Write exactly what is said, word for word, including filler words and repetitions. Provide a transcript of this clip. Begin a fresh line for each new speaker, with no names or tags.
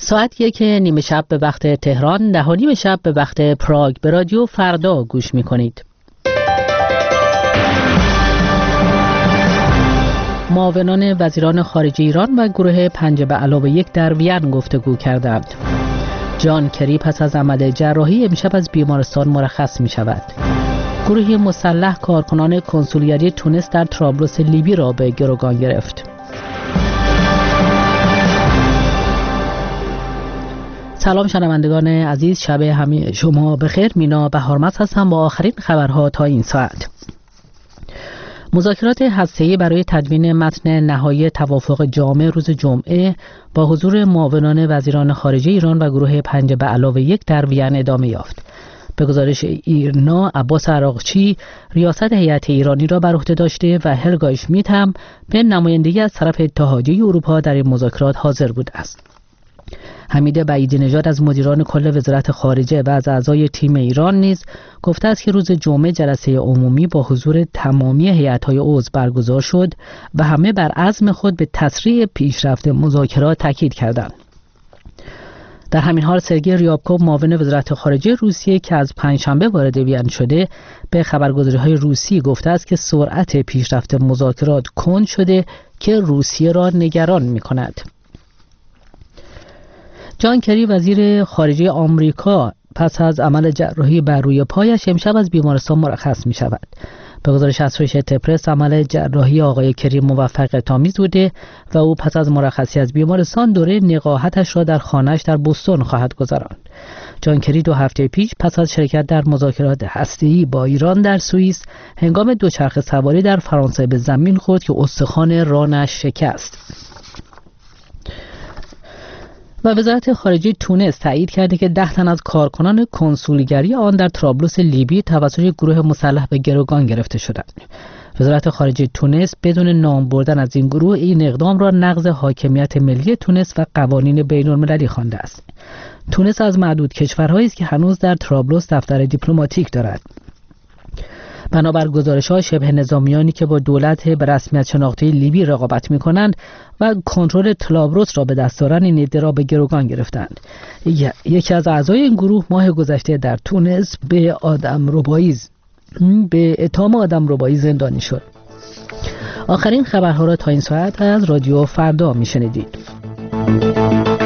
ساعت یک نیمه شب به وقت تهران، ده و نیم شب به وقت پراگ به رادیو فردا گوش می کنید. معاونان وزیران خارجه ایران و گروه پنج به علاوه یک در وین گفتگو کردند. جان کری پس از عمل جراحی امشب از بیمارستان مرخص می شود. گروه مسلح کارکنان کنسولگری تونس در طرابلس لیبی را به گروگان گرفت. سلام شنوندگان عزیز، شب همه شما بخیر. مینا بهارمز هستم با آخرین خبرها تا این ساعت. مذاکرات هسته‌ای برای تدوین متن نهایی توافق جامع روز جمعه با حضور معاونان وزیران خارجه ایران و گروه پنج به علاوه یک در وین ادامه یافت. به گزارش ایرنا، عباس عراقچی ریاست هیئت ایرانی را بر عهده داشته و هلگا اشمیت هم به نمایندگی از طرف اتحادیه اروپا در این مذاکرات حاضر بوده است. حمید بعیدی نژاد از مدیران کل وزارت خارجه و از اعضای تیم ایران نیز گفته است که روز جمعه جلسه عمومی با حضور تمامی هیئت‌های عضو برگزار شد و همه بر عزم خود به تسریع پیشرفت مذاکرات تاکید کردند. در همین حال سرگئی ریابکوف معاون وزارت خارجه روسیه که از پنجشنبه وارد وین شده به خبرگزاری‌های روسی گفته است که سرعت پیشرفت مذاکرات کند شده که روسیه را نگران می‌کند. جان کری وزیر خارجه آمریکا پس از عمل جراحی بر روی پایش امشب از بیمارستان مرخص می شود. به گزارش اسوشییتد پرس عمل جراحی آقای کری موفقیت آمیز بوده و او پس از مرخصی از بیمارستان دوره نقاهتش را در خانه‌اش در بوستون خواهد گذراند. جان کری دو هفته پیش پس از شرکت در مذاکرات هسته‌ای با ایران در سوئیس هنگام دوچرخه سواری در فرانسه به زمین خورد که استخوان رانش شکست. و وزارت خارجه تونس تایید کرده که ده تن از کارکنان کنسولگری آن در طرابلس لیبی توسط گروه مسلح به گروگان گرفته شدند. وزارت خارجه تونس بدون نام بردن از این گروه این اقدام را نقض حاکمیت ملی تونس و قوانین بین‌المللی خوانده است. تونس از معدود کشورهایی است که هنوز در طرابلس دفتر دیپلماتیک دارد. بنابر گزارش‌ها شبه نظامیانی که با دولت به رسمیت شناخته لیبی رقابت می‌کنند و کنترل طرابلس را به دست دارند این ایده را به گروگان گرفتند. یکی از اعضای این گروه ماه گذشته در تونس به آدمربایی به اتهام آدمربایی زندانی شد. آخرین خبرها را تا این ساعت از رادیو فردا می‌شنیدید.